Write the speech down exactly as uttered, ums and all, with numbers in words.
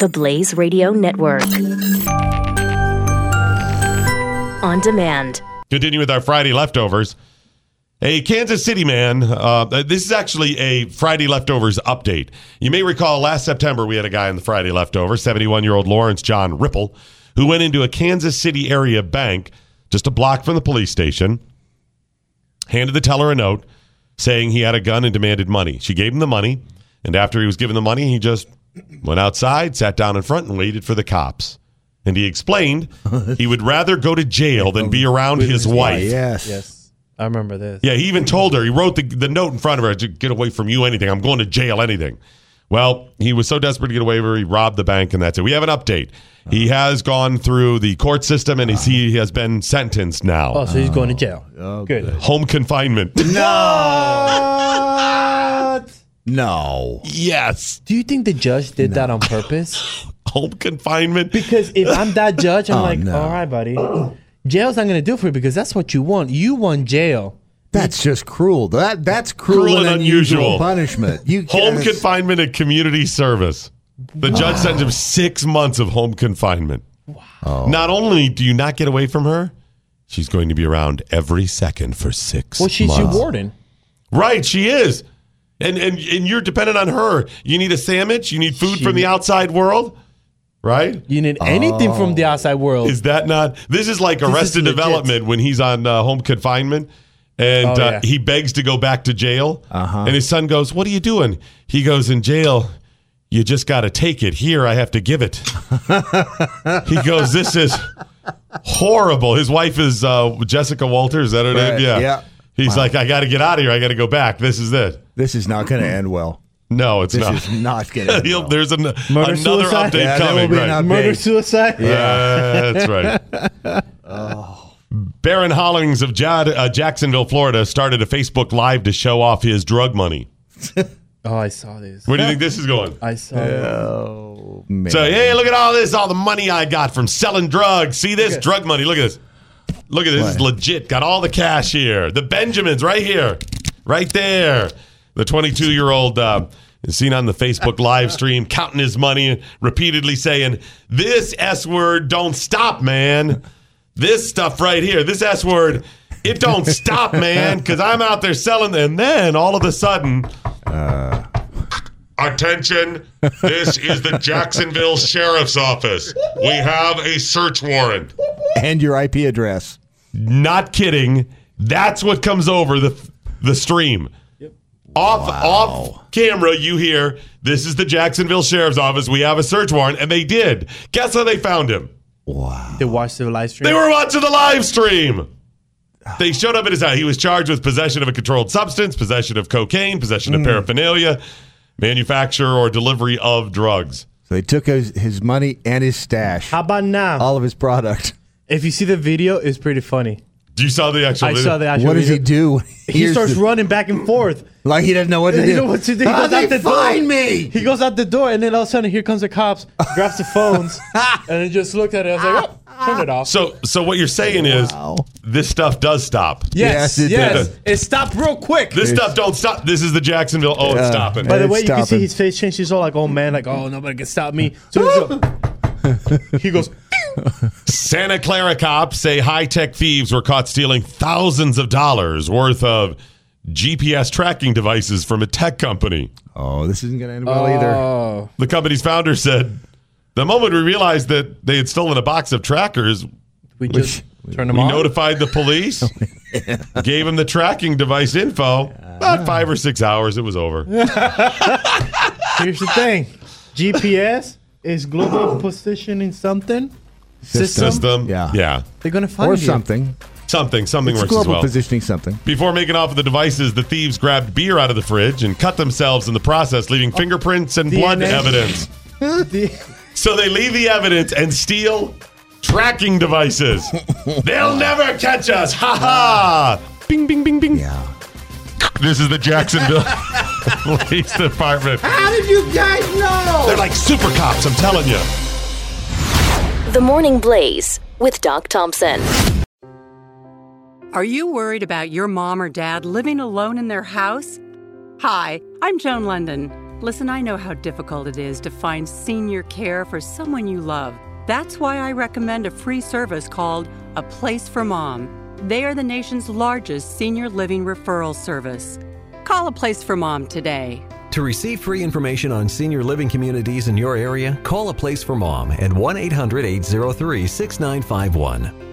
The Blaze Radio Network. On demand. Continue with our Friday leftovers. A Kansas City man, uh, this is actually a Friday leftovers update. You may recall last September we had a guy in the Friday leftovers, seventy-one-year-old Lawrence John Ripple, who went into a Kansas City area bank just a block from the police station, handed the teller a note saying he had a gun and demanded money. She gave him the money, and after he was given the money, he just went outside, sat down in front, and waited for the cops. And he explained he would rather go to jail than be around his wife. Yes. Yes. I remember this. Yeah, he even told her, he wrote the, the note in front of her, to get away from you, anything. I'm going to jail, anything. Well, he was so desperate to get away with her, he robbed the bank, and that's it. We have an update. He has gone through the court system, and he's, he has been sentenced now. Oh, so he's going to jail. Oh, good. good. Home confinement. No. No. Yes. Do you think the judge did that on purpose? Home confinement. Because if I'm that judge, I'm Oh, like, no. all right, buddy. Jail's not going to do it for you because that's what you want. You want jail. That's just cruel. That That's cruel, Cruel and and unusual, unusual. punishment. You Home can't- confinement and community service. The judge sentenced him six months of home confinement. Wow. Not only do you not get away from her, she's going to be around every second for six Well, she's months. your warden. Right, she is. And, and and you're dependent on her. You need a sandwich. You need food She- from the outside world. Right? You need anything from the outside world. Is that not? This is like This is Arrested legit. Development when he's on uh, home confinement and Oh, uh, yeah. he begs to go back to jail. Uh-huh. And his son goes, "What are you doing?" He goes, "In jail, you just got to take it. Here, I have to give it." He goes, "This is horrible." His wife is uh, Jessica Walters. Is that her Right, name? Yeah. yeah. He's Wow. like, "I got to get out of here. I got to go back. This is it." This is not going to end well. No, it's This not. is not going to end He'll- well. There's an, Murder, another suicide? update Yeah, there coming. will be Right. an update. Murder, suicide? Yeah, that's right. Oh. Baron Hollings of Jad, uh, Jacksonville, Florida, started a Facebook Live to show off his drug money. Oh, I saw this. Where do you think this is going? I saw it. Oh, man. So, hey, look at all this, all the money I got from selling drugs. See this? Drug money. Look at this. Look at this. This is legit. Got all the cash here. The Benjamins right here. Right there. The twenty-two-year-old uh, is seen on the Facebook live stream counting his money, repeatedly saying, "This S word don't stop, man. This stuff right here, this S word, it don't stop, man, because I'm out there selling." And then all of a sudden, uh, attention, this is the Jacksonville Sheriff's Office. We have a search warrant. And your I P address. Not kidding. That's what comes over the the stream. Off off camera, you hear, "This is the Jacksonville Sheriff's Office. We have a search warrant." And they did. Guess how they found him? Wow. They watched the live stream. They were watching the live stream. They showed up at his house. He was charged with possession of a controlled substance, possession of cocaine, possession of paraphernalia, manufacture or delivery of drugs. So they took his, his money and his stash. How about now? All of his product. If you see the video, it's pretty funny. You saw the actual I video? saw the actual What does video. he do? He Here's starts the- running back and forth. Like he doesn't know what to He do. doesn't know what to do. He How goes they out the find door. me? He goes out the door, and then all of a sudden, here comes the cops, grabs the phones, and he just looked at it. I was like, oh, turn it off. So, so what you're saying Wow. is this stuff does stop. Yes, Yes, it yes. did. It stopped real quick. This stuff don't stop. This is the Jacksonville. Oh, it's Yeah. stopping. By the It's way, you can see stopping. his face change. He's all like, oh, man, like, oh, nobody can stop me. So he goes, Santa Clara cops say high-tech thieves were caught stealing thousands of dollars worth of G P S tracking devices from a tech company. Oh, this isn't going to end well either. oh. The company's founder said, "The moment we realized that they had stolen a box of trackers, We just turned them we on. notified the police, gave them the tracking device info. About five or six hours, it was over." Here's the thing. G P S is global positioning something. System. System. Yeah. Yeah. They're going to find Or you. something. Something. Something It's works as global well. positioning something. Before making off with the devices, the thieves grabbed beer out of the fridge and cut themselves in the process, leaving fingerprints and blood D N A. evidence. The- So they leave the evidence and steal tracking devices. They'll never catch us. Ha ha. Bing, bing, bing, bing. Yeah. This is the Jacksonville Police Department. How did you guys know? They're like super cops, I'm telling you. The Morning Blaze with Doc Thompson. Are you worried about your mom or dad living alone in their house? Hi, I'm Joan London. Listen, I know how difficult it is to find senior care for someone you love. That's why I recommend a free service called A Place for Mom. They are the nation's largest senior living referral service. Call A Place for Mom today. To receive free information on senior living communities in your area, call A Place for Mom at one eight hundred eight oh three six nine five one.